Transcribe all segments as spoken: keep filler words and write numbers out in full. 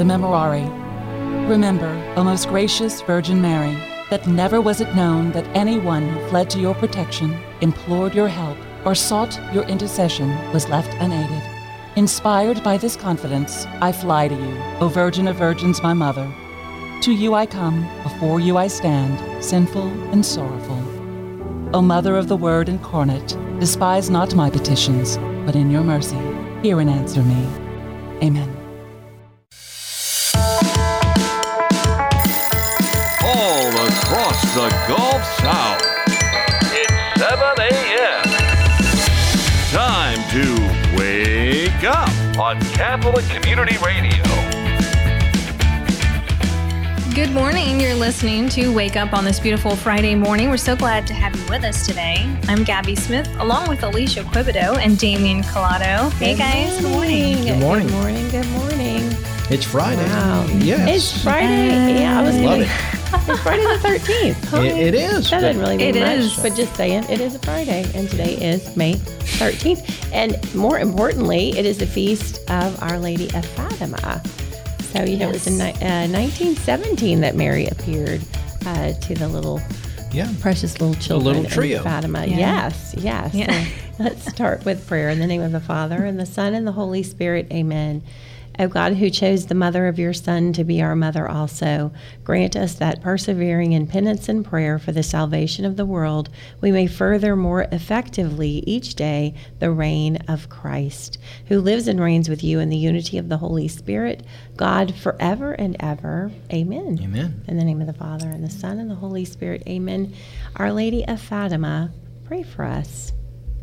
the Memorare. Remember, O most gracious Virgin Mary, that never was it known that anyone who fled to your protection, implored your help, or sought your intercession was left unaided. Inspired by this confidence, I fly to you, O Virgin of Virgins, my Mother. To you I come, before you I stand, sinful and sorrowful. O Mother of the Word incarnate, despise not my petitions, but in your mercy, hear and answer me. Amen. All across the Gulf South, it's seven a.m. Time to wake up on Catholic Community Radio. Good morning. You're listening to Wake Up on this beautiful Friday morning. We're so glad to have you with us today. I'm Gabby Smith, along with Alicia Quibido and Damien Collado. Hey, guys. Good morning. Good morning. Good morning. Good morning. It's Friday. Wow. Yes. It's Friday. Yeah, I was Love gonna, it. It's Friday the thirteenth. It, it is. That doesn't really mean It much, is. but just saying, it is a Friday, and today is May thirteenth. And more importantly, it is the feast of Our Lady of Fatima. So, you know, it was in ni- uh, nineteen seventeen that Mary appeared uh, to the little, Yeah. precious little children little trio. in Fatima. Yeah. Yes, yes. Yeah. So let's start with prayer. In the name of the Father, and the Son, and the Holy Spirit. Amen. O God, who chose the mother of your Son to be our mother also, grant us that, persevering in penance and prayer for the salvation of the world, we may further more effectively each day the reign of Christ, who lives and reigns with you in the unity of the Holy Spirit, God, forever and ever. Amen. Amen. In the name of the Father, and the Son, and the Holy Spirit. Amen. Our Lady of Fatima, pray for us.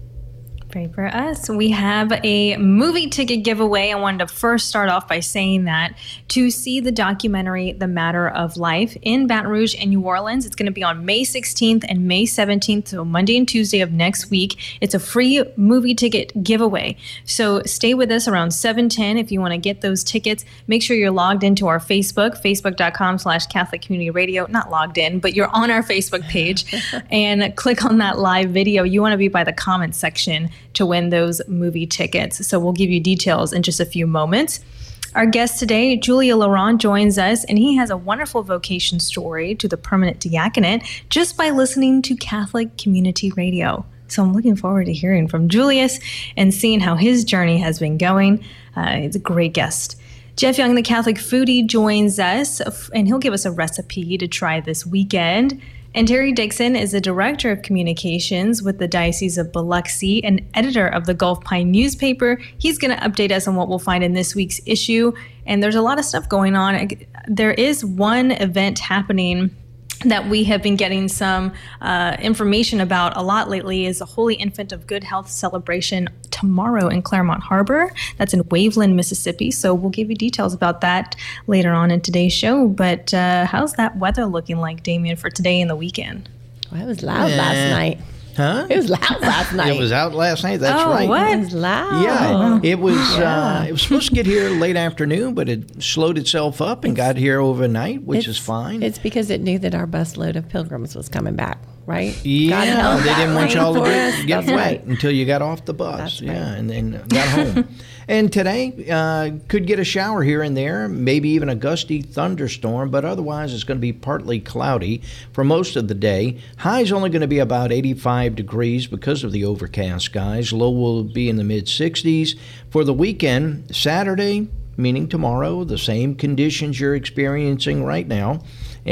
Pray for us. We have a movie ticket giveaway. I wanted to first start off by saying that to see the documentary The Matter of Life in Baton Rouge and New Orleans, it's going to be on May sixteenth and May seventeenth, so Monday and Tuesday of next week. It's a free movie ticket giveaway. So stay with us around seven ten if you want to get those tickets. Make sure you're logged into our Facebook, facebook.com slash Catholic Community Radio. Not logged in, but you're on our Facebook page. And click on that live video. You want to be by the comments section to win those movie tickets. So we'll give you details in just a few moments. Our guest today, Julia Laurent, joins us, and he has a wonderful vocation story to the permanent diaconate just by listening to Catholic Community Radio. So I'm looking forward to hearing from Julius and seeing how his journey has been going. Uh, he's a great guest. Jeff Young, the Catholic foodie, joins us, and he'll give us a recipe to try this weekend. And Terry Dixon is the Director of Communications with the Diocese of Biloxi and editor of the Gulf Pine newspaper. He's going to update us on what we'll find in this week's issue. And there's a lot of stuff going on. There is one event happening that we have been getting some uh, information about a lot lately, is the Holy Infant of Good Health celebration tomorrow in Claremont Harbor. That's in Waveland, Mississippi. So we'll give you details about that later on in today's show. But uh, how's that weather looking like, Damien, for today and the weekend? Well, it was loud Eh. last night. Huh? It was loud last night. It was out last night. That's Oh, right. what? It was loud. Yeah, it was. Uh, Yeah. it was supposed to get here late afternoon, but it slowed itself up and got here overnight, which It's- is fine. It's because it knew that our busload of pilgrims was coming back, right? God Yeah, held they that didn't want rain y'all to for get, us. get That's wet right. until you got off the bus. That's yeah, right. and then got home. And today, uh, could get a shower here and there, maybe even a gusty thunderstorm, but otherwise it's going to be partly cloudy for most of the day. High's only going to be about eighty-five degrees because of the overcast skies. Low will be in the mid sixties. For the weekend, Saturday, meaning tomorrow, the same conditions you're experiencing right now.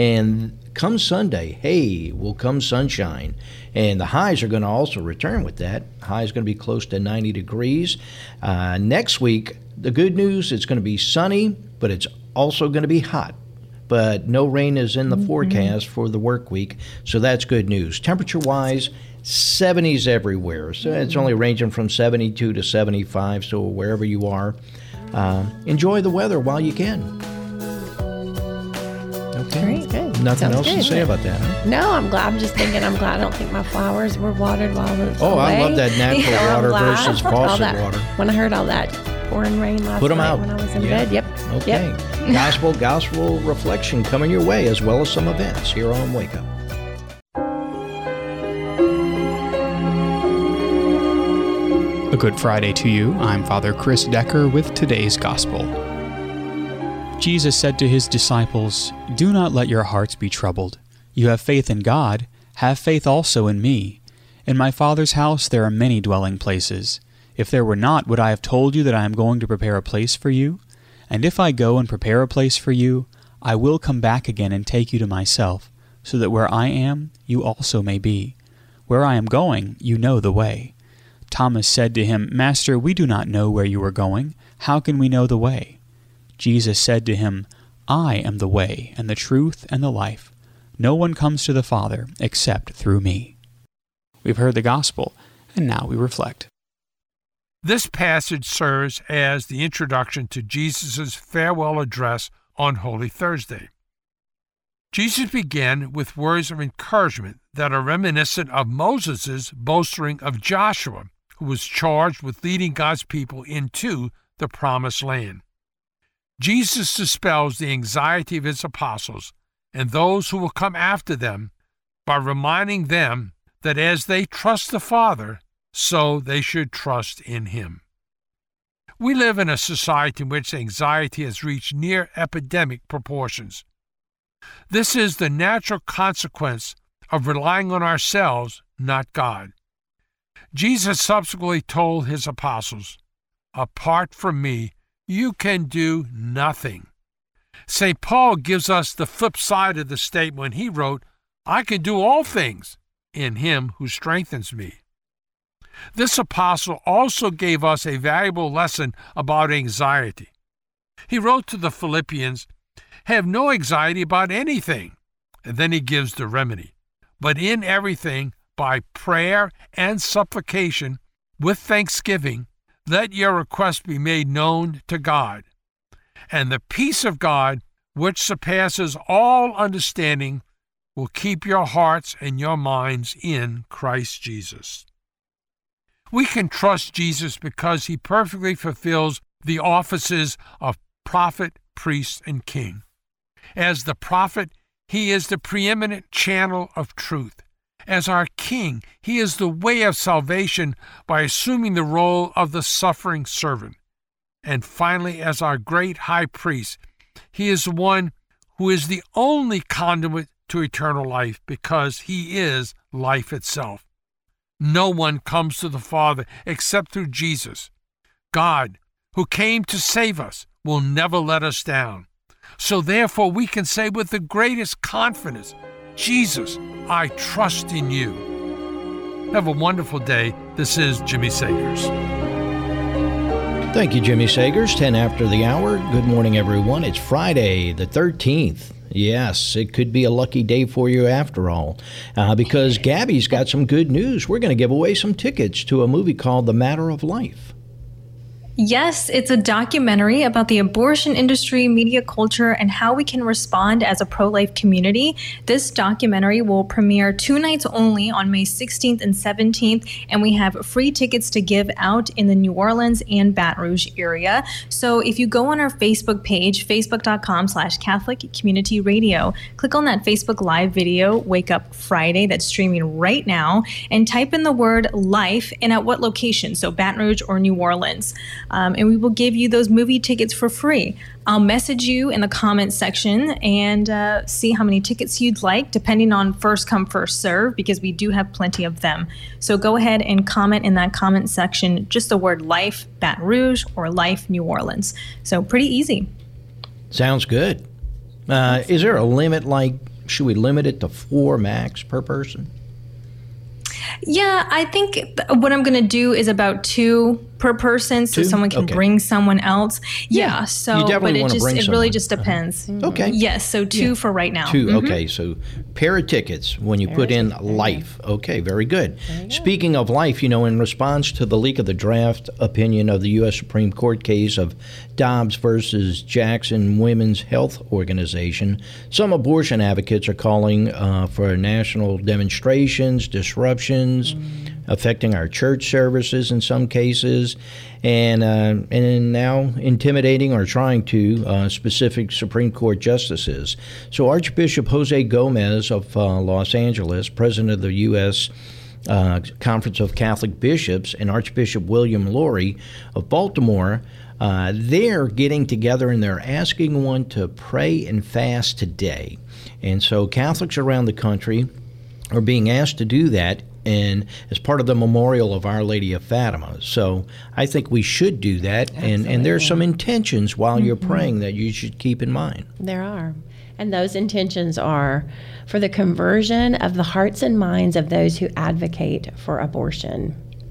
And come Sunday, hey, will come sunshine. And the highs are going to also return with that. High is going to be close to ninety degrees. Uh, next week, the good news, it's going to be sunny, but it's also going to be hot. But no rain is in the mm-hmm. forecast for the work week, so that's good news. Temperature-wise, seventies everywhere. So mm-hmm. it's only ranging from seventy-two to seventy-five, so wherever you are, uh, enjoy the weather while you can. Okay. Great, good. Nothing Sounds else good. to say about that, huh? No, I'm glad. I'm just thinking. I'm glad. I don't think my flowers were watered while I was Oh, away. I love that natural So I'm water glad. versus All faucet that- water. When I heard all that pouring rain last Put 'em night out. when I was in Yeah. bed. Yep. Okay. Yep. Gospel, gospel reflection coming your way, as well as some events here on Wake Up. A good Friday to you. I'm Father Chris Decker with today's Gospel. Jesus said to his disciples, "Do not let your hearts be troubled. You have faith in God, have faith also in me. In my Father's house there are many dwelling places. If there were not, would I have told you that I am going to prepare a place for you? And if I go and prepare a place for you, I will come back again and take you to myself, so that where I am, you also may be. Where I am going, you know the way." Thomas said to him, "Master, we do not know where you are going. How can we know the way?" Jesus said to him, "I am the way, and the truth, and the life. No one comes to the Father except through me." We've heard the gospel, and now we reflect. This passage serves as the introduction to Jesus' farewell address on Holy Thursday. Jesus began with words of encouragement that are reminiscent of Moses' bolstering of Joshua, who was charged with leading God's people into the Promised Land. Jesus dispels the anxiety of his apostles and those who will come after them by reminding them that as they trust the Father, so they should trust in him. We live in a society in which anxiety has reached near epidemic proportions. This is the natural consequence of relying on ourselves, not God. Jesus subsequently told his apostles, "Apart from me, you can do nothing." Saint Paul gives us the flip side of the statement when he wrote, "I can do all things in him who strengthens me." This apostle also gave us a valuable lesson about anxiety. He wrote to the Philippians, "Have no anxiety about anything," and then he gives the remedy. "But in everything, by prayer and supplication, with thanksgiving, let your requests be made known to God. And the peace of God, which surpasses all understanding, will keep your hearts and your minds in Christ Jesus." We can trust Jesus because he perfectly fulfills the offices of prophet, priest, and king. As the prophet, he is the preeminent channel of truth. As our king, he is the way of salvation by assuming the role of the suffering servant. And finally, as our great high priest, he is the one who is the only conduit to eternal life because he is life itself. No one comes to the Father except through Jesus. God, who came to save us, will never let us down. So therefore we can say with the greatest confidence, "Jesus, I trust in you." Have a wonderful day. This is Jimmy Sagers. Thank you, Jimmy Sagers. ten after the hour. Good morning, everyone. It's Friday, the thirteenth. Yes, it could be a lucky day for you after all, uh, because Gabby's got some good news. We're going to give away some tickets to a movie called The Matter of Life. Yes, it's a documentary about the abortion industry, media culture, and how we can respond as a pro-life community. This documentary will premiere two nights only on May sixteenth and seventeenth, and we have free tickets to give out in the New Orleans and Baton Rouge area. So if you go on our Facebook page, facebook.com slash Catholic Community Radio, click on that Facebook Live video, Wake Up Friday, that's streaming right now, and type in the word life and at what location, so Baton Rouge or New Orleans. Um, and we will give you those movie tickets for free. I'll message you in the comments section and uh, see how many tickets you'd like, depending on first come, first serve, because we do have plenty of them. So go ahead and comment in that comment section, just the word Life Baton Rouge or Life New Orleans. So pretty easy. Sounds good. Uh, is there a limit, like, should we limit it to four max per person? Yeah, I think what I'm going to do is about two per person, so Two? someone can Okay. bring someone else. Yeah, so You definitely but it wanna just bring it someone. really just depends. Okay. Yes, so two for right now. Two. Mhm. Okay, so pair of tickets when you put in life. Okay, very good. Speaking of life, you know, in response to the leak of the draft opinion of the U S Supreme Court case of Dobbs versus Jackson Women's Health Organization, some abortion advocates are calling uh, for national demonstrations, disruptions, affecting our church services in some cases, and uh, and now intimidating or trying to uh, specific Supreme Court justices. So Archbishop Jose Gomez of uh, Los Angeles, president of the U S Uh, Conference of Catholic Bishops, and Archbishop William Lori of Baltimore uh, they're getting together and they're asking one to pray and fast today. And so Catholics around the country are being asked to do that, and as part of the memorial of Our Lady of Fatima. So I think we should do that, and, and there's some intentions while you're Mm-hmm. praying that you should keep in mind. There are. And those intentions are for the conversion of the hearts and minds of those who advocate for abortion,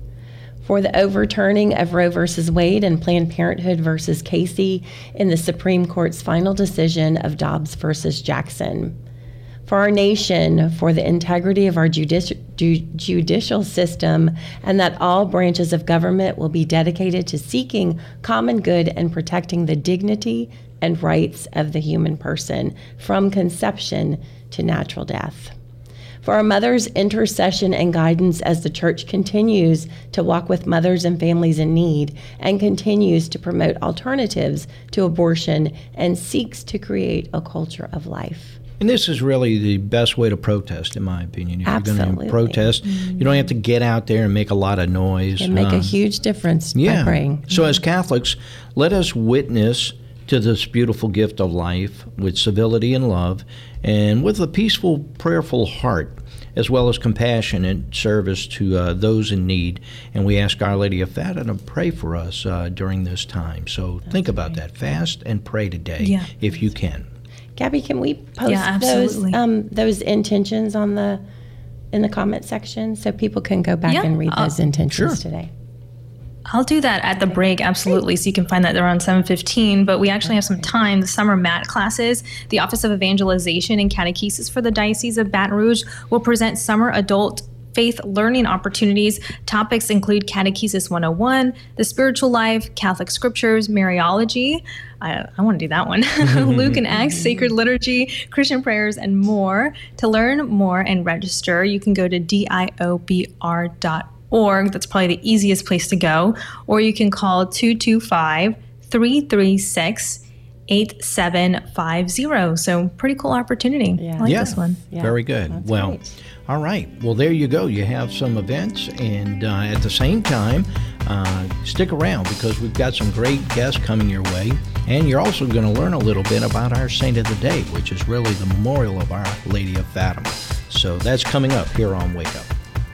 for the overturning of Roe versus Wade and Planned Parenthood versus Casey in the Supreme Court's final decision of Dobbs versus Jackson, for our nation, for the integrity of our judici- ju- judicial system, and that all branches of government will be dedicated to seeking common good and protecting the dignity and rights of the human person from conception to natural death. For our mothers' intercession and guidance as the Church continues to walk with mothers and families in need and continues to promote alternatives to abortion and seeks to create a culture of life. And this is really the best way to protest, in my opinion. If Absolutely. you're going to protest, you don't have to get out there and make a lot of noise. And make Uh, a huge difference yeah. by praying. So as Catholics, let us witness to this beautiful gift of life with civility and love, and with a peaceful, prayerful heart, as well as compassion and service to uh, those in need. And we ask Our Lady of Fatima to pray for us uh, during this time. So That's think about right. that. Fast and pray today, yeah. if you can. Gabby, can we post Yeah, those absolutely. um, those intentions on the in the comment section so people can go back Yeah, and read uh, those intentions sure. today? I'll do that at the break, absolutely. So you can find that around seven fifteen. But we actually have some time. The summer M A T classes, the Office of Evangelization and Catechesis for the Diocese of Baton Rouge will present summer adult faith learning opportunities. Topics include Catechesis one oh one, the spiritual life, Catholic scriptures, Mariology. I, I want to do that one. Luke and Acts, sacred liturgy, Christian prayers, and more. To learn more and register, you can go to D I O B R dot org. That's probably the easiest place to go. Or you can call two two five, three three six, eight seven five zero. So pretty cool opportunity. Yeah. I like Yeah. this one. Yeah, Very good. that's Well, right. all right. Well, there you go. You have some events, and uh, at the same time, uh, stick around because we've got some great guests coming your way. And you're also going to learn a little bit about our Saint of the Day, which is really the memorial of Our Lady of Fatima. So that's coming up here on Wake Up.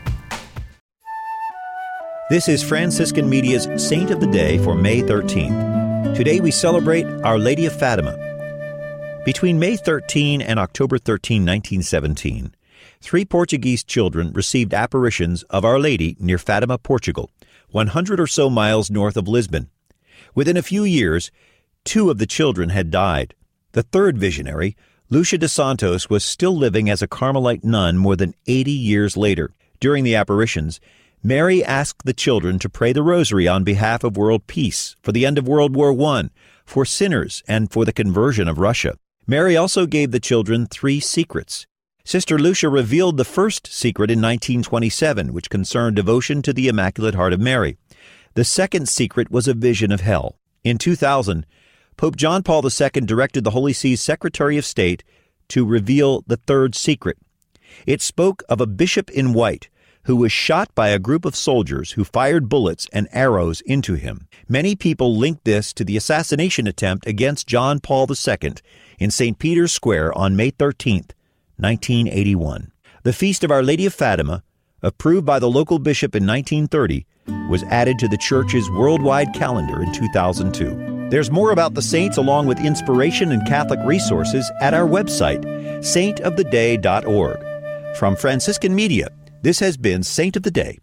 This is Franciscan Media's Saint of the Day for May thirteenth. Today we celebrate Our Lady of Fatima. Between May thirteenth and October thirteenth, nineteen seventeen, three Portuguese children received apparitions of Our Lady near Fatima, Portugal, one hundred or so miles north of Lisbon. Within a few years, two of the children had died. The third visionary, Lucia de Santos, was still living as a Carmelite nun more than eighty years later. During the apparitions, Mary asked the children to pray the rosary on behalf of world peace, for the end of World War One, for sinners, and for the conversion of Russia. Mary also gave the children three secrets. Sister Lucia revealed the first secret in nineteen twenty-seven, which concerned devotion to the Immaculate Heart of Mary. The second secret was a vision of hell. In two thousand, Pope John Paul the Second directed the Holy See's Secretary of State to reveal the third secret. It spoke of a bishop in white who was shot by a group of soldiers who fired bullets and arrows into him. Many people linked this to the assassination attempt against John Paul the Second in Saint Peter's Square on May thirteenth, nineteen eighty-one. The Feast of Our Lady of Fatima, approved by the local bishop in nineteen thirty, was added to the Church's worldwide calendar in two thousand two. There's more about the saints along with inspiration and Catholic resources at our website, saint of the day dot org. From Franciscan Media, this has been Saint of the Day.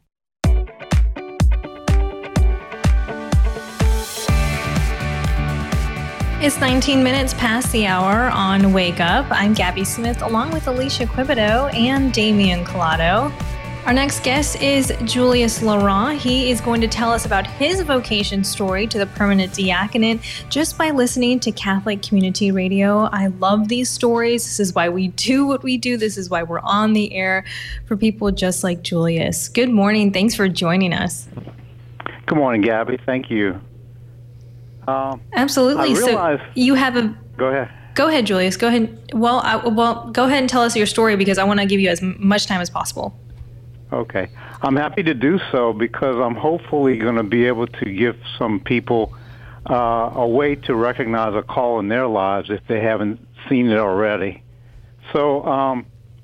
It's nineteen minutes past the hour on Wake Up. I'm Gabby Smith along with Alicia Quibido and Damian Collado. Our next guest is Julius Laurent. He is going to tell us about his vocation story to the permanent diaconate just by listening to Catholic Community Radio. I love these stories. This is why we do what we do. This is why we're on the air for people just like Julius. Good morning. Thanks for joining us. Good morning, Gabby. Thank you. Um, Absolutely. I realize, so you have a... Go ahead. Go ahead, Julius. Go ahead. Well, I, well, go ahead and tell us your story because I want to give you as much time as possible. Okay. I'm happy to do so because I'm hopefully going to be able to give some people uh, a way to recognize a call in their lives if they haven't seen it already. So um,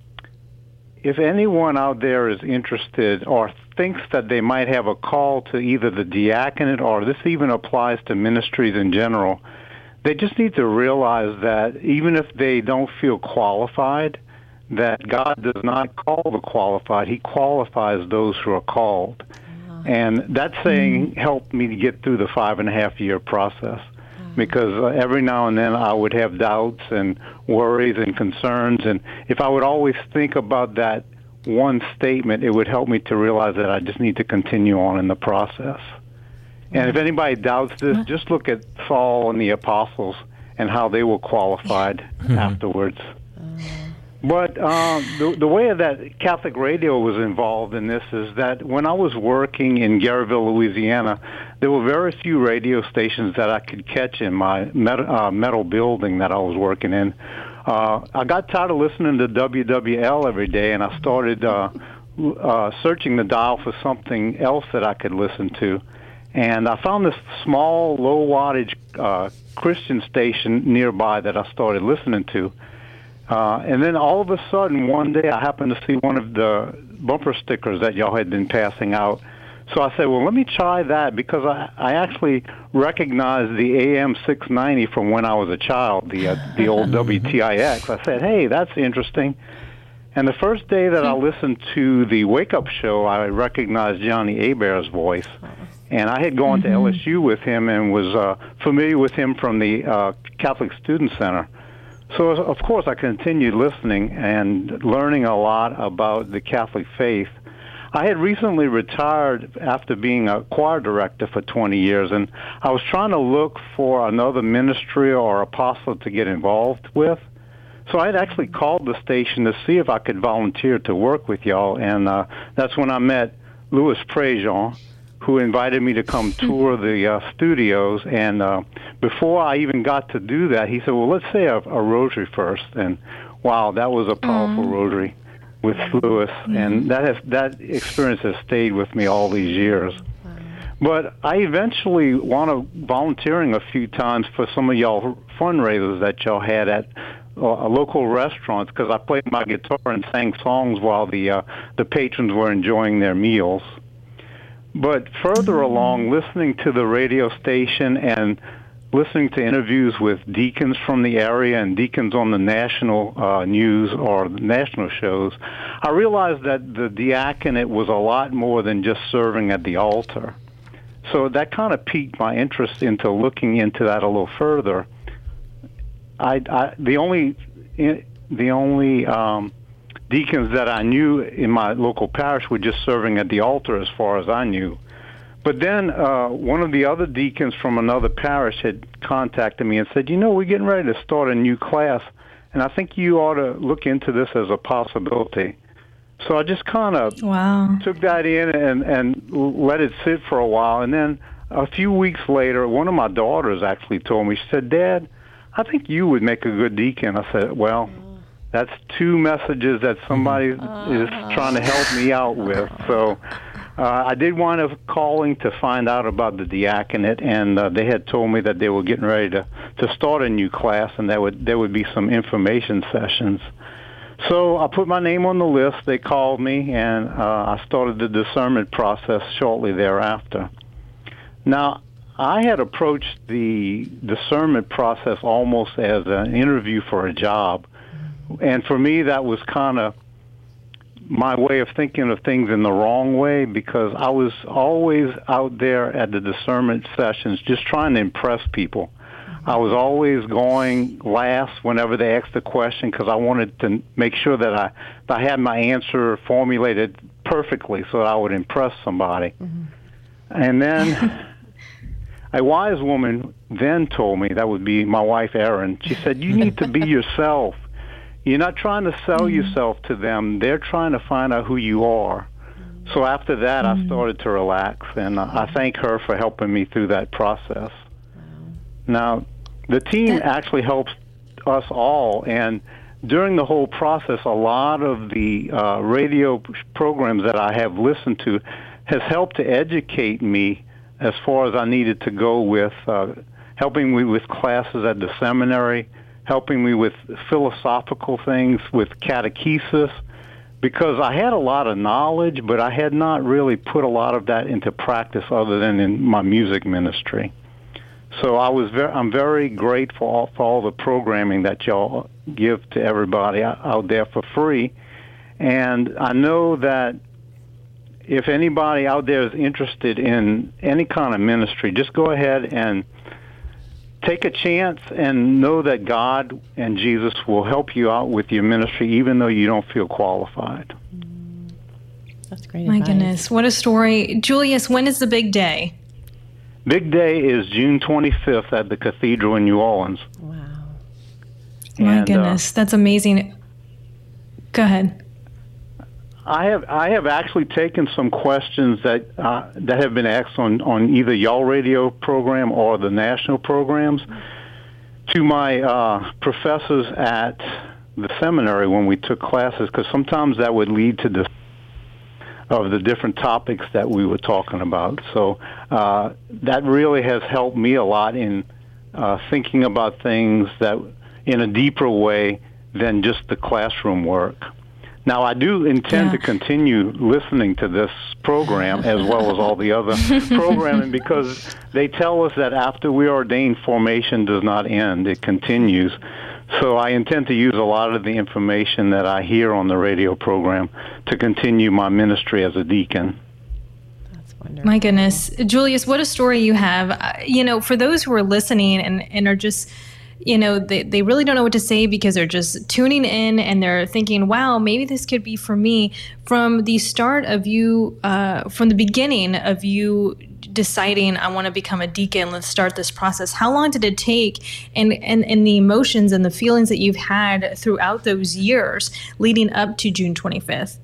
if anyone out there is interested or thinks that they might have a call to either the diaconate, or this even applies to ministries in general, they just need to realize that even if they don't feel qualified, that God does not call the qualified. He qualifies those who are called. Wow. And that saying mm-hmm. helped me to get through the five and a half year process, wow. because uh, every now and then I would have doubts and worries and concerns. And if I would always think about that one statement, it would help me to realize that I just need to continue on in the process. And if anybody doubts this, just look at Saul and the apostles and how they were qualified afterwards. But um, the, the way that Catholic radio was involved in this is that when I was working in Garyville, Louisiana, there were very few radio stations that I could catch in my metal, uh, metal building that I was working in. Uh, I got tired of listening to W W L every day, and I started uh, uh, searching the dial for something else that I could listen to. And I found this small, low-wattage uh, Christian station nearby that I started listening to. Uh, and then all of a sudden, one day, I happened to see one of the bumper stickers that y'all had been passing out. So I said, well, let me try that, because I, I actually recognized the A M six ninety from when I was a child, the uh, the old W T I X. I said, hey, that's interesting. And the first day that I listened to the wake-up show, I recognized Johnny Hebert's voice. And I had gone mm-hmm. to L S U with him and was uh, familiar with him from the uh, Catholic Student Center. So, of course, I continued listening and learning a lot about the Catholic faith. I had recently retired after being a choir director for twenty years, and I was trying to look for another ministry or apostle to get involved with. So I had actually called the station to see if I could volunteer to work with y'all, and uh, that's when I met Louis Prejean, who invited me to come tour the uh, studios. And uh, before I even got to do that, he said, well, let's say a, a rosary first. And wow, that was a powerful mm. rosary with Louis. Mm. And that has that experience has stayed with me all these years. Wow. But I eventually wound up volunteering a few times for some of y'all fundraisers that y'all had at uh, local restaurants, because I played my guitar and sang songs while the uh, the patrons were enjoying their meals. But further along, listening to the radio station and listening to interviews with deacons from the area and deacons on the national uh, news or the national shows, I realized that the diaconate was a lot more than just serving at the altar. So that kind of piqued my interest into looking into that a little further. I, I the only the only um, deacons that I knew in my local parish were just serving at the altar as far as I knew. But then uh, one of the other deacons from another parish had contacted me and said, you know, we're getting ready to start a new class, and I think you ought to look into this as a possibility. So I just kind of wow. took that in and, and let it sit for a while. And then a few weeks later, one of my daughters actually told me, she said, Dad, I think you would make a good deacon. I said, well, that's two messages that somebody uh, is trying to help me out with. So uh, I did wind up calling to find out about the diaconate, and uh, they had told me that they were getting ready to, to start a new class, and there would, there would be some information sessions. So I put my name on the list. They called me, and uh, I started the discernment process shortly thereafter. Now, I had approached the discernment process almost as an interview for a job. And for me, that was kind of my way of thinking of things in the wrong way, because I was always out there at the discernment sessions just trying to impress people. I was always going last whenever they asked a question, because I wanted to make sure that I, I had my answer formulated perfectly so that I would impress somebody. Mm-hmm. And then a wise woman then told me, that would be my wife, Erin, she said, you need to be yourself. You're not trying to sell mm-hmm. yourself to them. They're trying to find out who you are. Mm-hmm. So after that, mm-hmm. I started to relax, and uh, I thank her for helping me through that process. Wow. Now, the team actually helps us all, and during the whole process, a lot of the uh, radio programs that I have listened to has helped to educate me as far as I needed to go with uh, helping me with classes at the seminary, helping me with philosophical things, with catechesis, because I had a lot of knowledge, but I had not really put a lot of that into practice other than in my music ministry. So I was very, I'm very grateful for all the programming that y'all give to everybody out there for free. And I know that if anybody out there is interested in any kind of ministry, just go ahead and take a chance and know that God and Jesus will help you out with your ministry, even though you don't feel qualified. That's great My advice. goodness, what a story. Julius, when is the big day? Big day is June twenty-fifth at the Cathedral in New Orleans. Wow. My And, goodness, that's amazing. Go ahead. I have I have actually taken some questions that uh, that have been asked on, on either y'all radio program or the national programs to my uh, professors at the seminary when we took classes, because sometimes that would lead to the of the different topics that we were talking about. So uh, that really has helped me a lot in uh, thinking about things that in a deeper way than just the classroom work. Now, I do intend Yeah. to continue listening to this program as well as all the other programming, because they tell us that after we are ordained, formation does not end. It continues. So I intend to use a lot of the information that I hear on the radio program to continue my ministry as a deacon. That's wonderful. My goodness. Julius, what a story you have. Uh, you know, for those who are listening and, and are just, you know, they, they really don't know what to say because they're just tuning in and they're thinking, wow, maybe this could be for me. From the start of you, uh, from the beginning of you deciding I want to become a deacon, let's start this process, how long did it take, and, and, and the emotions and the feelings that you've had throughout those years leading up to June twenty-fifth?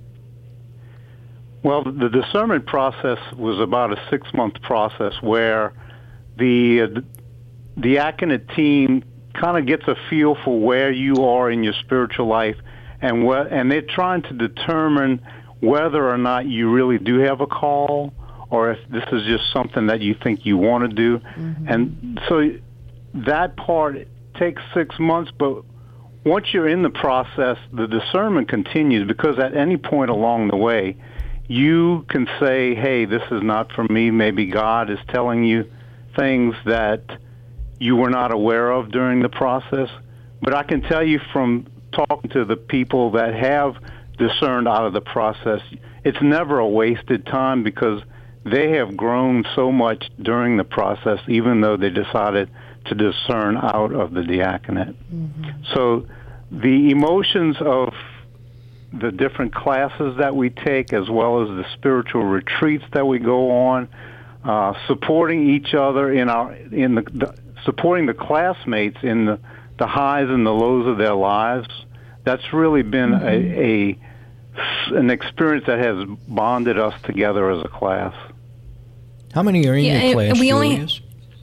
Well, the discernment process was about a six-month process where the uh, the diaconate team kind of gets a feel for where you are in your spiritual life, and what, and they're trying to determine whether or not you really do have a call, or if this is just something that you think you want to do. Mm-hmm. And so that part takes six months, but once you're in the process, the discernment continues, because at any point along the way, you can say, hey, this is not for me. Maybe God is telling you things that you were not aware of during the process. But I can tell you from talking to the people that have discerned out of the process, it's never a wasted time, because they have grown so much during the process, even though they decided to discern out of the diaconate. Mm-hmm. So the emotions of the different classes that we take, as well as the spiritual retreats that we go on, uh, supporting each other in our in the, the supporting the classmates in the, the highs and the lows of their lives, that's really been mm-hmm. a, a an experience that has bonded us together as a class. How many are in Yeah, your class, we only- Julius?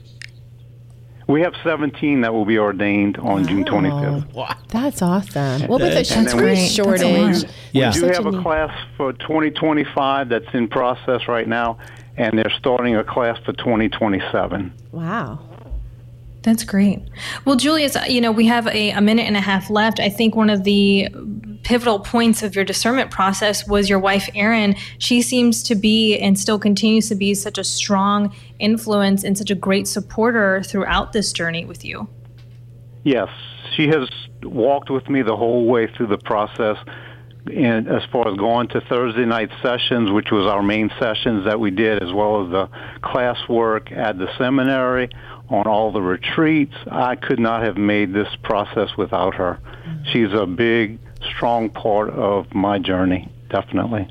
We have seventeen that will be ordained on June twenty-fifth. That's awesome. Well, with the And then degree we- shortage, Yeah. We do such have a a need- class for twenty twenty-five that's in process right now, and they're starting a class for twenty twenty-seven. Wow. That's great. Well, Julius, you know, we have a, a minute and a half left. I think one of the pivotal points of your discernment process was your wife, Erin. She seems to be and still continues to be such a strong influence and such a great supporter throughout this journey with you. Yes, she has walked with me the whole way through the process, and as far as going to Thursday night sessions, which was our main sessions that we did, as well as the classwork at the seminary, on all the retreats. I could not have made this process without her. Mm-hmm. She's a big, strong part of my journey, definitely.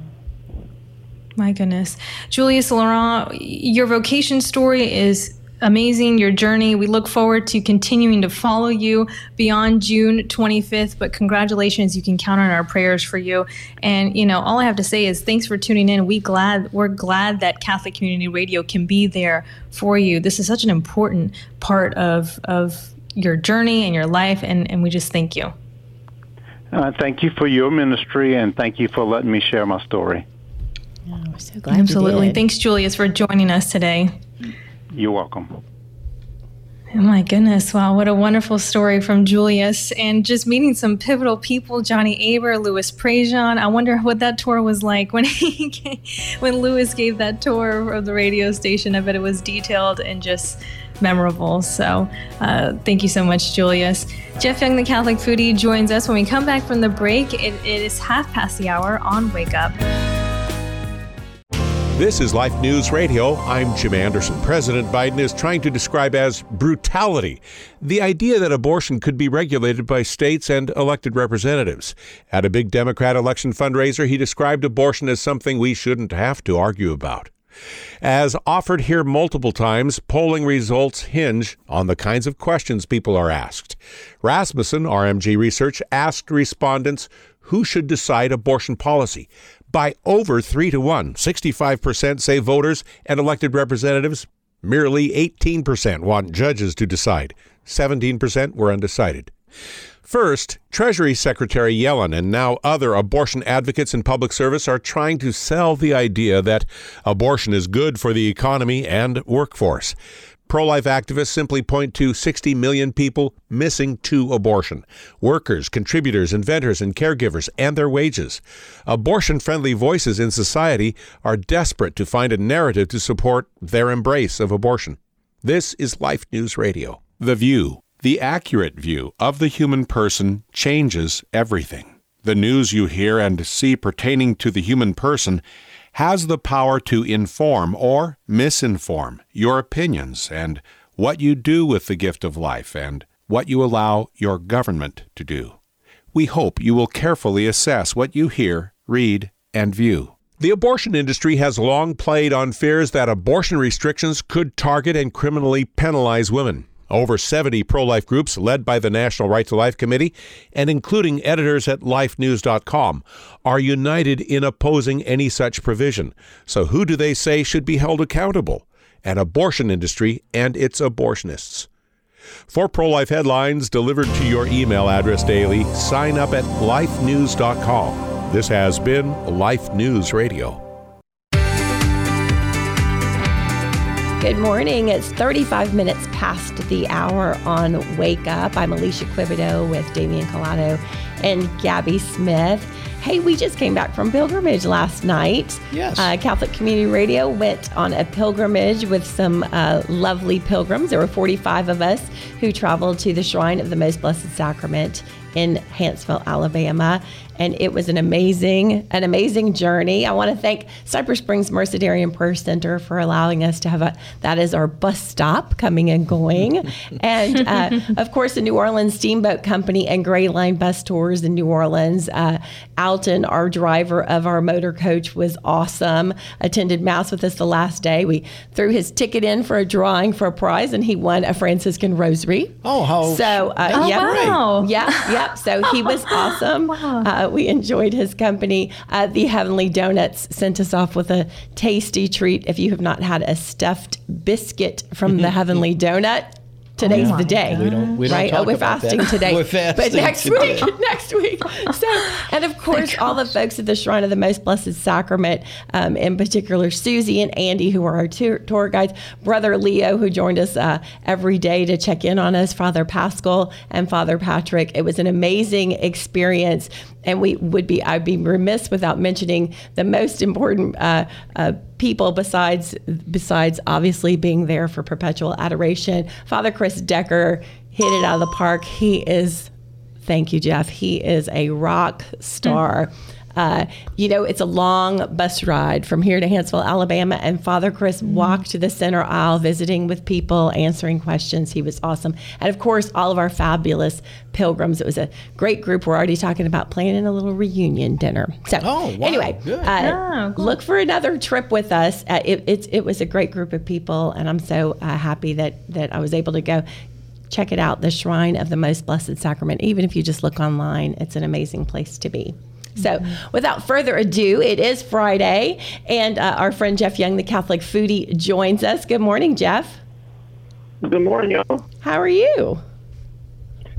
My goodness. Julius Laurent, your vocation story is amazing, your journey. We look forward to continuing to follow you beyond June twenty-fifth, but congratulations, you can count on our prayers for you. And, you know, all I have to say is thanks for tuning in. We glad, we're glad that Catholic Community Radio can be there for you. This is such an important part of, of your journey and your life, and, and we just thank you. Uh, thank you for your ministry, and thank you for letting me share my story. Oh, we're so glad Absolutely. you did. Thanks, Julius, for joining us today. You're welcome. Oh my goodness. Wow. What a wonderful story from Julius. And just meeting some pivotal people, Johnny Aber, Louis Prejean. I wonder what that tour was like when he came, when Louis gave that tour of the radio station. I bet it was detailed and just memorable. So uh, thank you so much, Julius. Jeff Young, the Catholic Foodie, joins us when we come back from the break. It, it is half past the hour on Wake Up. This is Life News Radio. I'm Jim Anderson. President Biden is trying to describe as brutality the idea that abortion could be regulated by states and elected representatives. At a big Democrat election fundraiser, he described abortion as something we shouldn't have to argue about. As offered here multiple times, polling results hinge on the kinds of questions people are asked. Rasmussen, R M G Research, asked respondents who should decide abortion policy. By over three to one, sixty-five percent say voters and elected representatives. Merely eighteen percent want judges to decide. seventeen percent were undecided. First, Treasury Secretary Yellen and now other abortion advocates in public service are trying to sell the idea that abortion is good for the economy and workforce. Pro-life activists simply point to sixty million people missing to abortion. Workers, contributors, inventors, and caregivers, and their wages. Abortion-friendly voices in society are desperate to find a narrative to support their embrace of abortion. This is Life News Radio. The View, the accurate view of the human person, changes everything. The news you hear and see pertaining to the human person has the power to inform or misinform your opinions and what you do with the gift of life and what you allow your government to do. We hope you will carefully assess what you hear, read, and view. The abortion industry has long played on fears that abortion restrictions could target and criminally penalize women. Over seventy pro-life groups led by the National Right to Life Committee and including editors at life news dot com are united in opposing any such provision. So who do they say should be held accountable? An abortion industry and its abortionists. For pro-life headlines delivered to your email address daily, sign up at life news dot com. This has been Life News Radio. Good morning. It's thirty-five minutes past the hour on Wake Up. I'm Alicia Quibido with Damian Collado and Gabby Smith. Hey, we just came back from pilgrimage last night. Yes. Uh, Catholic Community Radio went on a pilgrimage with some uh, lovely pilgrims. There were forty-five of us who traveled to the Shrine of the Most Blessed Sacrament in Huntsville, Alabama. And it was an amazing, an amazing journey. I want to thank Cypress Springs Mercedarian Prayer Center for allowing us to have a, that is our bus stop coming and going. And uh, of course, the New Orleans Steamboat Company and Gray Line Bus Tours in New Orleans. Uh, Alton, our driver of our motor coach, was awesome. Attended Mass with us the last day. We threw his ticket in for a drawing for a prize and he won a Franciscan rosary. Oh, how so, uh, oh, yep, wow. Yeah, yep. So he was awesome. Wow. Uh, we enjoyed his company. Uh, the Heavenly Donuts sent us off with a tasty treat. If you have not had a stuffed biscuit from the Heavenly Donut, today's oh the day. We don't, we don't right? talk Oh, we're about fasting that. today. We're fasting but next today. week, next week. So, and of course, all the folks at the Shrine of the Most Blessed Sacrament, um, in particular, Susie and Andy, who are our tour, tour guides, Brother Leo, who joined us uh, every day to check in on us, Father Pascal and Father Patrick. It was an amazing experience. And we would be, I'd be remiss without mentioning the most important uh, uh, people besides, besides obviously being there for perpetual adoration. Father Chris Decker hit it out of the park. He is, thank you, Jeff. He is a rock star. Mm-hmm. Uh, you know, it's a long bus ride from here to Huntsville, Alabama, and Father Chris mm-hmm. walked to the center aisle, visiting with people, answering questions. He was awesome. And of course, all of our fabulous pilgrims. It was a great group. We're already talking about planning a little reunion dinner. So oh, wow. anyway, Good. Uh, oh, cool. look for another trip with us. Uh, it, it, it was a great group of people, and I'm so uh, happy that, that I was able to go. Check it out, the Shrine of the Most Blessed Sacrament. Even if you just look online, it's an amazing place to be. So without further ado, it is Friday, and uh, our friend Jeff Young, the Catholic Foodie, joins us. Good morning, Jeff. Good morning, y'all. How are you?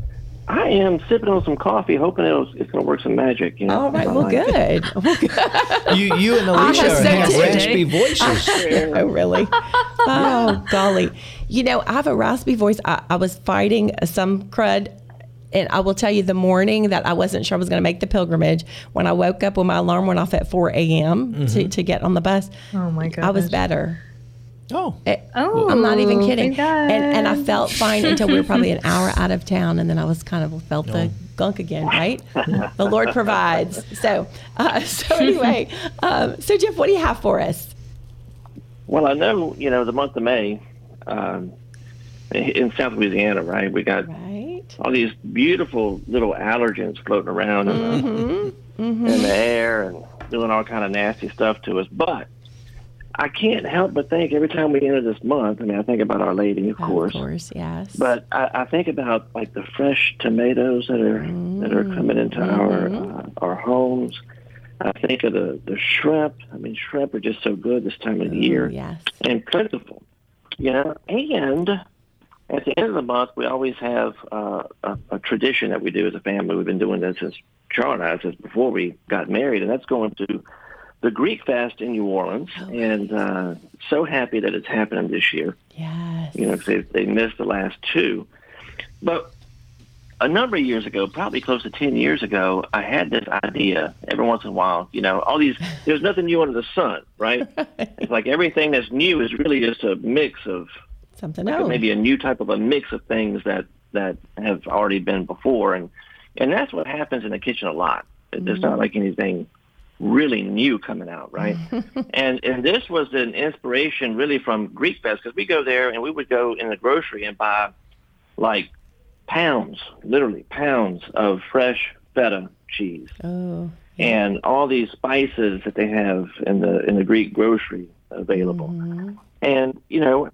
I am sipping on some coffee, hoping it'll, it's going to work some magic. You know? All right, well, like good. well, good. You, you and Alicia have raspy voices. Oh, really? Oh, golly. You know, I have a raspy voice. I, I was fighting some crud. And I will tell you, the morning that I wasn't sure I was going to make the pilgrimage, when I woke up when my alarm went off at four a.m. Mm-hmm. to, to get on the bus, oh my goodness, I was better. Oh, it, oh, I'm not even kidding. And, and I felt fine until we were probably an hour out of town, and then I was kind of felt no. the gunk again. Right? The Lord provides. So, uh, so anyway, um, so Jeff, what do you have for us? Well, I know you know the month of May um, in South Louisiana, right? We got. Right. All these beautiful little allergens floating around in, mm-hmm. the, Mm-hmm. in the air and doing all kind of nasty stuff to us. But I can't help but think every time we enter this month, I mean, I think about Our Lady, of course. Of course, yes. But I, I think about like the fresh tomatoes that are mm-hmm. that are coming into mm-hmm. our uh, our homes. I think of the, the shrimp. I mean, shrimp are just so good this time of the year. Yes. And plentiful, you know, and at the end of the month, we always have uh, a, a tradition that we do as a family. We've been doing this since Charlotte and I, since before we got married, and that's going to the Greek Fest in New Orleans. Oh, and uh, so happy that it's happening this year. Yes. You know, because they, they missed the last two. But a number of years ago, probably close to ten years ago, I had this idea every once in a while, you know, all these, there's nothing new under the sun, right? It's like everything that's new is really just a mix of something like else. Maybe a new type of a mix of things that, that have already been before. And, and that's what happens in the kitchen a lot. It's mm-hmm. not like anything really new coming out, right? and and this was an inspiration really from Greek Fest, because we go there and we would go in the grocery and buy like pounds, literally pounds of fresh feta cheese. Oh. And all these spices that they have in the in the Greek grocery available. Mm-hmm. And, you know,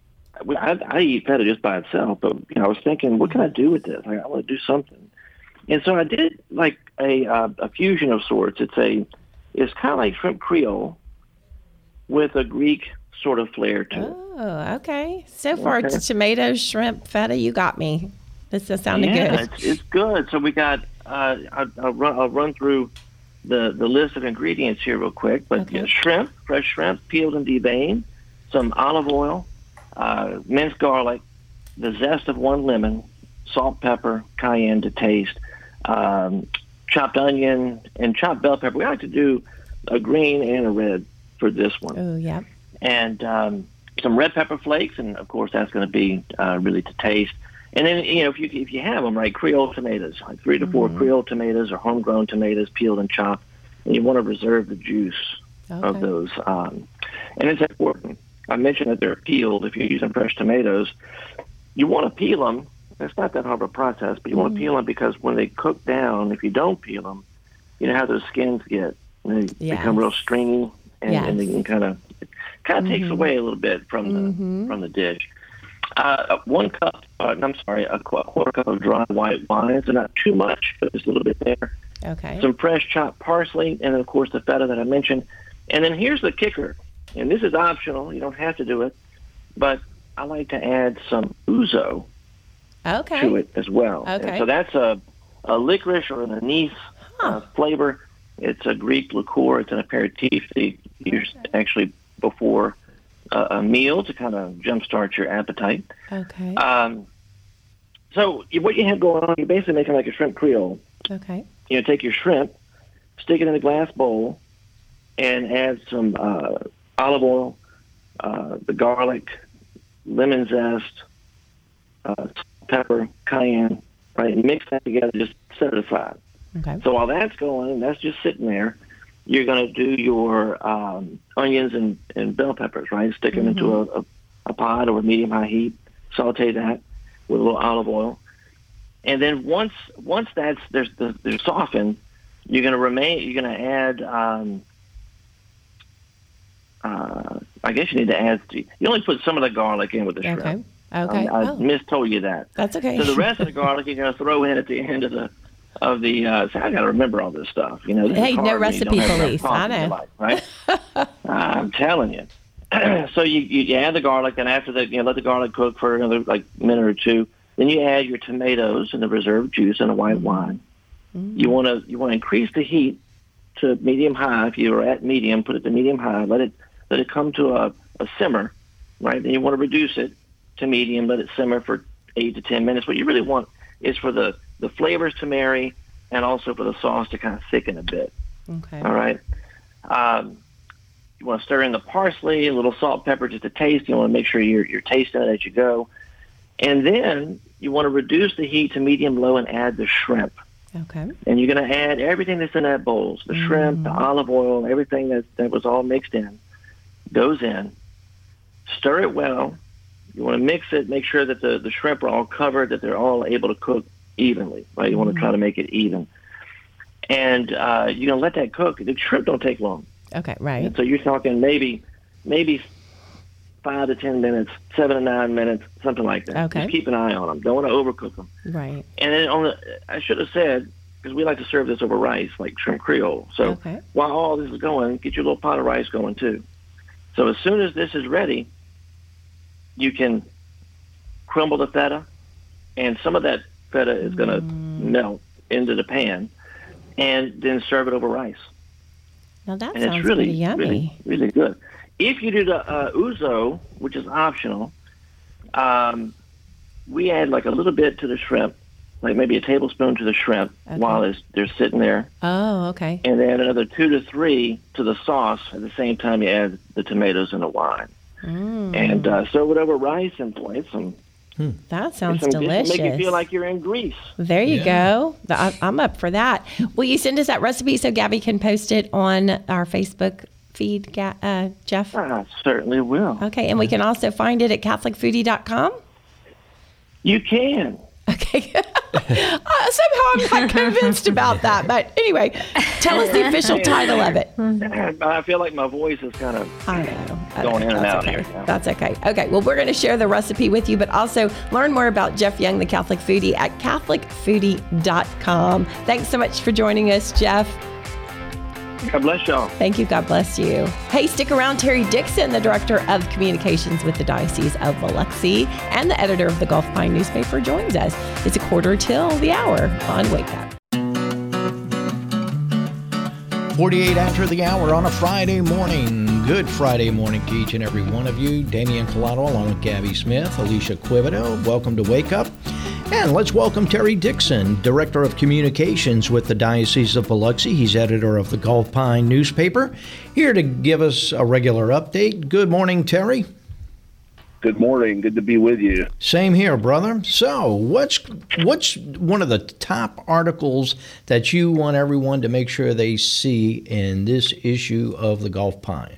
I, I eat feta just by itself, but you know, I was thinking, what can I do with this? Like, I want to do something, and so I did like a uh, a fusion of sorts. It's a it's kind of like shrimp Creole with a Greek sort of flair to it. Oh, okay. So far, Okay. it's tomatoes, shrimp, feta. You got me. This is sounding yeah, good. It's, it's good. So we got. Uh, I'll, I'll run. I'll run through the the list of ingredients here real quick. But Okay. yeah, shrimp, fresh shrimp, peeled and deveined, some olive oil. Uh, minced garlic, the zest of one lemon, salt, pepper, cayenne to taste, um, chopped onion, and chopped bell pepper. We like to do a green and a red for this one. Oh, yeah. And um, some red pepper flakes, and of course that's going to be uh, really to taste. And then, you know, if you if you have them, right, Creole tomatoes, like three to four Mm-hmm. Creole tomatoes or homegrown tomatoes peeled and chopped, and you want to reserve the juice Okay. of those. Um, and it's important. I mentioned that they're peeled. If you're using fresh tomatoes, you want to peel them. It's not that hard of a process, but you want to peel them because when they cook down, if you don't peel them, you know how those skins get. They Yes. become real stringy, and, Yes. and they can kind of kind of takes Mhm. away a little bit from the Mhm. from the dish. Uh, one cup, uh, I'm sorry, a qu- quarter cup of dry white wine. So not too much, but just a little bit there. Okay. Some fresh chopped parsley, and then of course the feta that I mentioned. And then here's the kicker. And this is optional. You don't have to do it. But I like to add some ouzo Okay. to it as well. Okay. And so that's a, a licorice or an anise uh, flavor. It's a Greek liqueur. It's an aperitif they use actually before uh, a meal to kind of jumpstart your appetite. Okay. Um, so you- what you have going on, you're basically making like a shrimp Creole. Okay. You know, take your shrimp, stick it in a glass bowl, and add some uh, olive oil, uh, the garlic, lemon zest, uh, pepper, cayenne, right? And mix that together, just set it aside. Okay. So while that's going, that's just sitting there, you're going to do your um, onions and, and bell peppers, right? Stick them into a, a, a pot or a medium-high heat, saute that with a little olive oil. And then once once that's they're, they're softened, you're going to remain. You're going to add. Um, uh, I guess you need to add. You only put some of the garlic in with the shrimp. Okay. Okay. Um, I Oh. mistold you that. That's okay. So the rest of the garlic you're going to throw in at the end of the of the. Uh, so I got to remember all this stuff. You know. This is Hey, no hard when you don't recipe have enough police. coffee I in your know. life, right? I'm telling you. So you, you you add the garlic, and after that, you know, let the garlic cook for another like minute or two. Then you add your tomatoes and the reserve juice and a white wine. Mm-hmm. You want to you want to increase the heat to medium high. If you are at medium, put it to medium high. Let it let it come to a, a simmer, right? Then you want to reduce it to medium. Let it simmer for eight to ten minutes. What you really want is for the, the flavors to marry and also for the sauce to kind of thicken a bit. Okay. All right. Um, you want to stir in the parsley, a little salt, pepper just to taste. You want to make sure you're you're tasting it as you go, and then you want to reduce the heat to medium low and add the shrimp. Okay. And you're going to add everything that's in that bowl. So the mm. shrimp, the olive oil, everything that, that was all mixed in goes in. Stir it well. You want to mix it, make sure that the, the shrimp are all covered, that they're all able to cook evenly, right? You want to try to make it even. And uh, you're going to let that cook. The shrimp don't take long. Okay, right. And so you're talking maybe maybe five to ten minutes, seven to nine minutes, something like that. Okay. Just keep an eye on them. Don't want to overcook them. Right. And then on the, I should have said, because we like to serve this over rice, like shrimp Creole. So okay. while all this is going, get your little pot of rice going too. So as soon as this is ready, you can crumble the feta, and some of that feta is going to mm. melt into the pan, and then serve it over rice. Now that and sounds it's really, pretty yummy. Really, really good. If you do the uh, ouzo, which is optional, um, we add like a little bit to the shrimp, like maybe a tablespoon to the shrimp okay. while it's, they're sitting there. Oh, okay. And then another two to three to the sauce at the same time you add the tomatoes and the wine. Mm. And uh, serve it over rice and play some. Hmm. That sounds some, delicious. Make you feel like you're in Greece. There you yeah. go. I, I'm up for that. Will you send us that recipe so Gabby can post it on our Facebook feed, uh, Jeff? I certainly will. Okay, and we can also find it at catholic foodie dot com? You can. Okay. uh, somehow I'm not convinced about that. But anyway, tell us the official title of it. I feel like my voice is kind of I know. going okay, in and out okay. here. That's okay. Okay, well, we're going to share the recipe with you, but also learn more about Jeff Young, the Catholic Foodie, at catholic foodie dot com. Thanks so much for joining us, Jeff. God bless y'all. Thank you. God bless you. Hey, stick around. Terry Dixon, the Director of Communications with the Diocese of Biloxi and the editor of the Gulf Pine newspaper, joins us. It's a quarter till the hour on Wake Up. forty-eight after the hour on a Friday morning. Good Friday morning to each and every one of you. Damian Collado along with Gabby Smith, Alicia Quivido. Welcome to Wake Up. And let's welcome Terry Dixon, Director of Communications with the Diocese of Biloxi. He's editor of the Gulf Pine newspaper, here to give us a regular update. Good morning, Terry. Good morning. Good to be with you. Same here, brother. So what's what's one of the top articles that you want everyone to make sure they see in this issue of the Gulf Pine?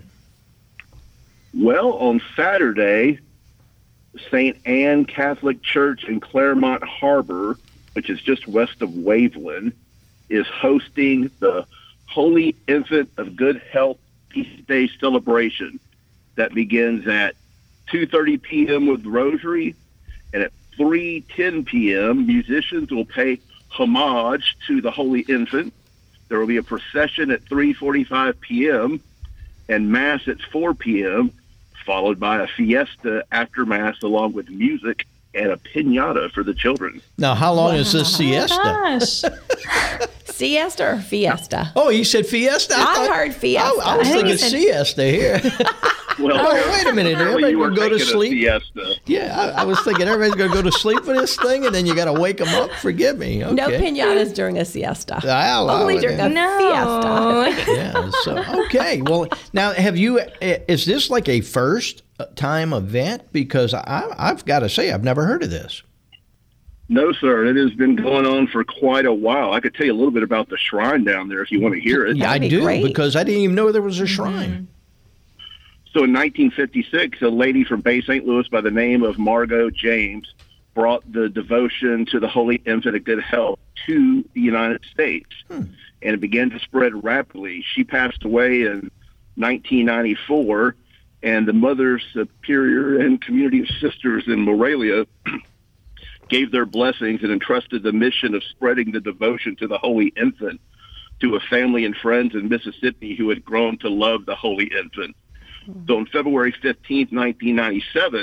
Well, on Saturday, Saint Anne Catholic Church in Claremont Harbor, which is just west of Waveland, is hosting the Holy Infant of Good Health Feast Day celebration that begins at two thirty p.m. with Rosary, and at three ten p.m. musicians will pay homage to the Holy Infant. There will be a procession at three forty-five p.m. and Mass at four p.m., followed by a fiesta after Mass along with music and a piñata for the children. Now, how long wow. is this siesta? Oh gosh. Siesta or fiesta? Oh, you said fiesta? I, I heard fiesta. Oh, I was I thinking said... siesta here. Well, oh, wait a minute. Everybody will go to sleep. Fiesta. Yeah, I, I was thinking everybody's going to go to sleep for this thing, and then you got to wake them up. Forgive me. Okay. No piñatas during a siesta. I'll Only during a no. fiesta. Yeah. So okay. Well, now have you? Is this like a first time event? Because I, I've got to say I've never heard of this. No, sir. It has been going on for quite a while. I could tell you a little bit about the shrine down there if you want to hear it. Yeah, I be do, great. because I didn't even know there was a shrine. Mm-hmm. So in nineteen fifty-six, a lady from Bay Saint Louis by the name of Margot James brought the devotion to the Holy Infant of Good Health to the United States, hmm. and it began to spread rapidly. She passed away in nineteen ninety-four, and the Mother Superior and Community of Sisters in Morelia gave their blessings and entrusted the mission of spreading the devotion to the Holy Infant to a family and friends in Mississippi who had grown to love the Holy Infant. So on February fifteenth, nineteen ninety-seven,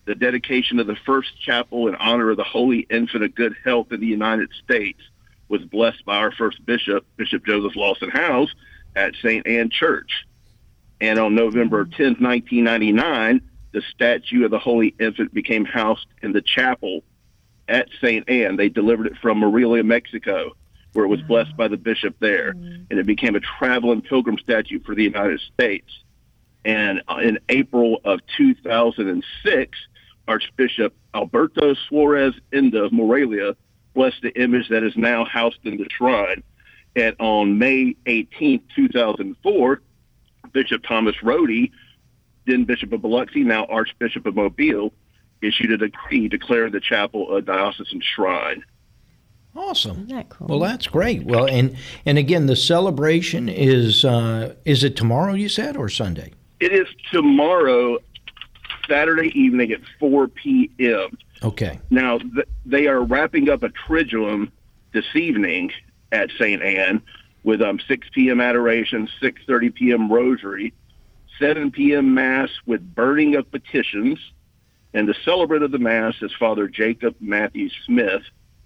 the dedication of the first chapel in honor of the Holy Infant of Good Health in the United States was blessed by our first bishop, Bishop Joseph Lawson Howes, at Saint Anne Church. And on November tenth, nineteen ninety-nine, the statue of the Holy Infant became housed in the chapel at Saint Anne. They delivered it from Morelia, Mexico, where it was blessed by the bishop there. And it became a traveling pilgrim statue for the United States. And in April of two thousand six, Archbishop Alberto Suarez Inda of Morelia blessed the image that is now housed in the shrine. And on May eighteenth, two thousand four, Bishop Thomas Rhodey, then Bishop of Biloxi, now Archbishop of Mobile, issued a decree declaring the chapel a diocesan shrine. Awesome. Isn't that cool? Well, that's great. Well, and and again, the celebration is uh, is it tomorrow? You said, or Sunday? It is tomorrow, Saturday evening at four p.m. Okay. Now th- they are wrapping up a Triduum this evening at Saint Anne with um, six p.m. adoration, six thirty p.m. rosary, seven p.m. mass with burning of petitions, and the celebrant of the mass is Father Jacob Matthew Smith,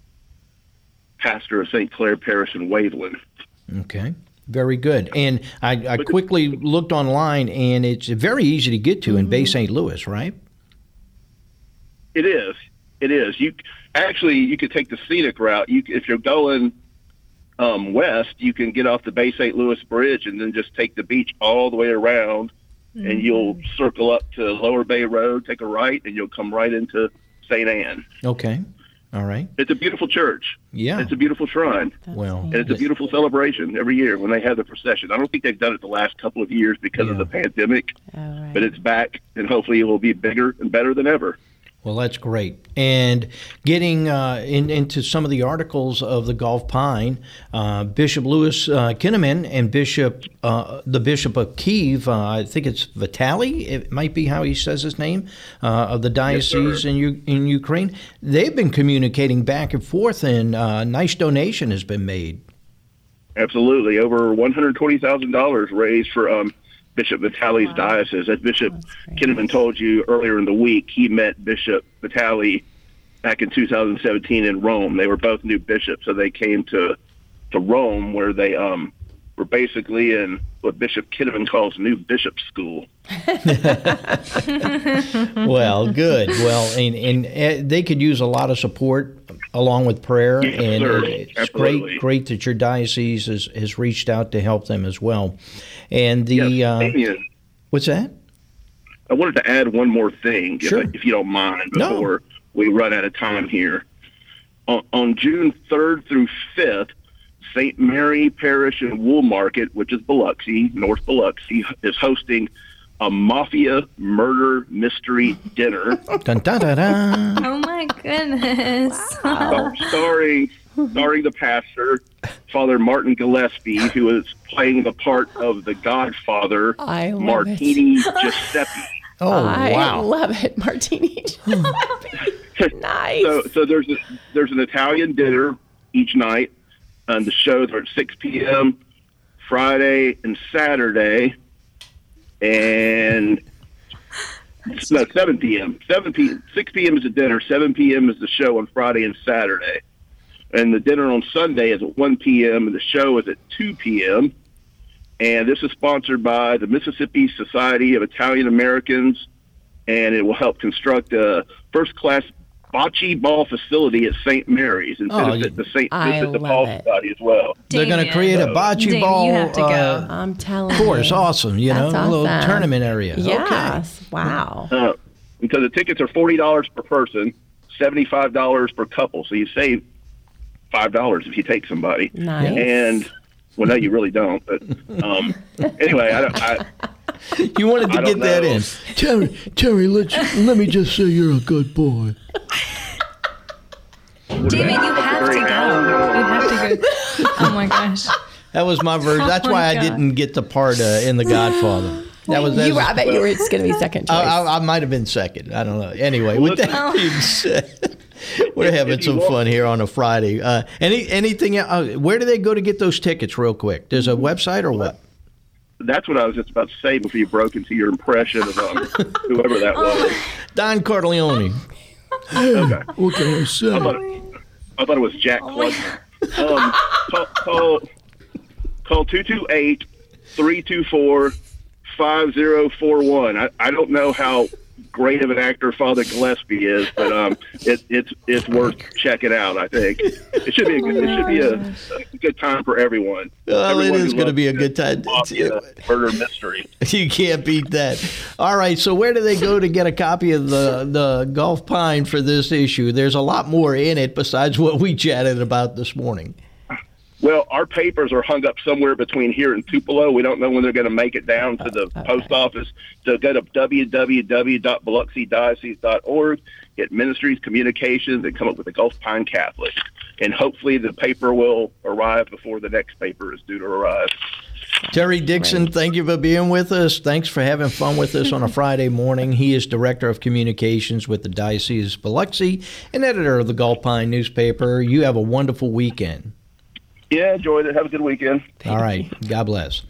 pastor of Saint Clair Parish in Waveland. Okay. Very good. And I, I quickly looked online, and it's very easy to get to in Bay Saint Louis, right? It is. It is. You actually you could take the scenic route. You if you're going um, west, you can get off the Bay Saint Louis Bridge and then just take the beach all the way around, mm-hmm. and you'll circle up to Lower Bay Road, take a right, and you'll come right into Saint Anne. Okay. All right. It's a beautiful church. Yeah. It's a beautiful shrine. That's well, and it's a beautiful celebration every year when they have the procession. I don't think they've done it the last couple of years because yeah. of the pandemic, right. but it's back, and hopefully it will be bigger and better than ever. Well, that's great. And getting uh, in, into some of the articles of the Gulf Pine, uh, Bishop Louis uh, Kinnaman and Bishop, uh, the Bishop of Kiev, uh, I think it's Vitali, it might be how he says his name, uh, of the diocese yes, in U- in Ukraine. They've been communicating back and forth, and a nice donation has been made. Absolutely. Over one hundred twenty thousand dollars raised for um, Bishop Vitali's wow. diocese. As Bishop Kinnaman told you earlier in the week, he met Bishop Vitali back in two thousand seventeen in Rome. They were both new bishops, so they came to to Rome, where they um, were basically in what Bishop Kinnaman calls new bishop school. Well, good. Well, and, and they could use a lot of support along with prayer, yes, and sir. it's Absolutely. great great that your diocese has, has reached out to help them as well. And the yes, uh, what's that? I wanted to add one more thing, sure. if, if you don't mind, before no. we run out of time here. On, on June third through fifth, Saint Mary Parish in Woolmarket, which is Biloxi, North Biloxi, is hosting a mafia murder mystery dinner. Dun, dun, dun, dun. Oh my goodness! Wow. starring, starring the pastor, Father Martin Gillespie, who is playing the part of the Godfather, I love Martini it. Giuseppe. Oh, I wow. love it, Martini. Nice. So, so there's a, there's an Italian dinner each night, and the shows are at six p.m. Friday and Saturday, and no, seven p.m. seven p.m. six p.m. is the dinner, seven p.m. is the show on Friday and Saturday, and the dinner on Sunday is at one p.m. and the show is at two p.m. And this is sponsored by the Mississippi Society of Italian Americans, and it will help construct a first-class bocce ball facility at Saint Mary's and Oh, benefit the Saint I Vincent de love Paul it. Society as well. They're going to Damien. create a bocce Damien, ball you have to go. uh, I'm telling course. you. Awesome. You know, That's a little awesome. tournament area. Yes. Wow. Uh, because the tickets are forty dollars per person, seventy-five dollars per couple, so you save five dollars if you take somebody. Nice. And, well, no, you really don't. But um, anyway, I don't. I, Okay. You wanted to I get don't that know. in. Terry, Terry, let's, let me just say you're a good boy. Damien, you have to go. You have to go. Oh my gosh. That was my version. That's Oh my why I God. didn't get the part uh, in The Godfather. That was. That You, was I bet you were. It's going to be second choice. I, I, I might have been second. I don't know. Anyway, with that Oh. being said, we're having some fun here on a Friday. Uh, any anything? Uh, where do they go to get those tickets? Real quick. There's a website or what? that's what I was just about to say before you broke into your impression of um, whoever that was. Don Corleone. Okay. What can I say? I thought, I thought it was Jack Klugman. Um, call, call, call two two eight, three two four, five zero four one. I, I don't know how great of an actor Father Gillespie is, but um, it, it's it's worth checking out. I think it should be a good, it should be a, a good time for everyone. Well, everyone it is going to be a good time. Murder mystery. You can't beat that. All right, so where do they go to get a copy of the the Gulf Pine for this issue? There's a lot more in it besides what we chatted about this morning. Well, our papers are hung up somewhere between here and Tupelo. We don't know when they're going to make it down to the okay. post office. So go to w w w dot biloxi diocese dot org, get Ministries Communications, and come up with the Gulf Pine Catholic. And hopefully the paper will arrive before the next paper is due to arrive. Terry Dixon, Great. Thank you for being with us. Thanks for having fun with us on a Friday morning. He is Director of Communications with the Diocese of Biloxi and editor of the Gulf Pine newspaper. You have a wonderful weekend. Yeah, enjoyed it. Have a good weekend. All right. God bless.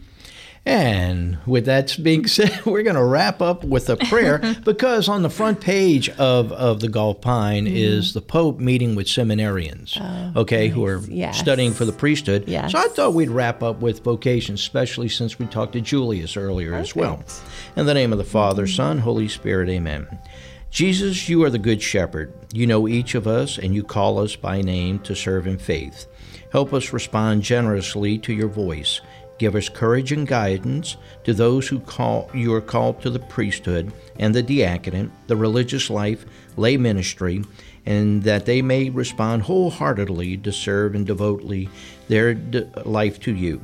And with that being said, we're going to wrap up with a prayer because on the front page of, of the Gulf Pine mm. is the Pope meeting with seminarians, oh, okay, nice. who are yes. studying for the priesthood. Yes. So I thought we'd wrap up with vocation, especially since we talked to Julius earlier Perfect. as well. In the name of the Father, mm. Son, Holy Spirit, amen. Jesus, you are the good shepherd. You know each of us, and you call us by name to serve in faith. Help us respond generously to your voice. Give us courage and guidance to those who call you are called to the priesthood and the diaconate, the religious life, lay ministry, and that they may respond wholeheartedly to serve and devotely their d- life to you.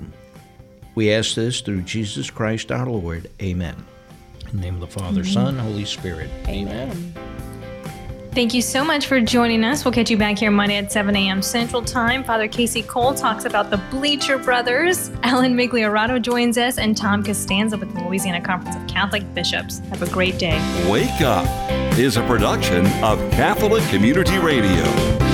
We ask this through Jesus Christ our Lord. Amen. In the name of the Father, Amen. Son, Holy Spirit. Amen. Amen. Thank you so much for joining us. We'll catch you back here Monday at seven a.m. Central Time. Father Casey Cole talks about the Bleacher Brothers. Alan Migliorato joins us, and Tom Costanza with the Louisiana Conference of Catholic Bishops. Have a great day. Wake Up is a production of Catholic Community Radio.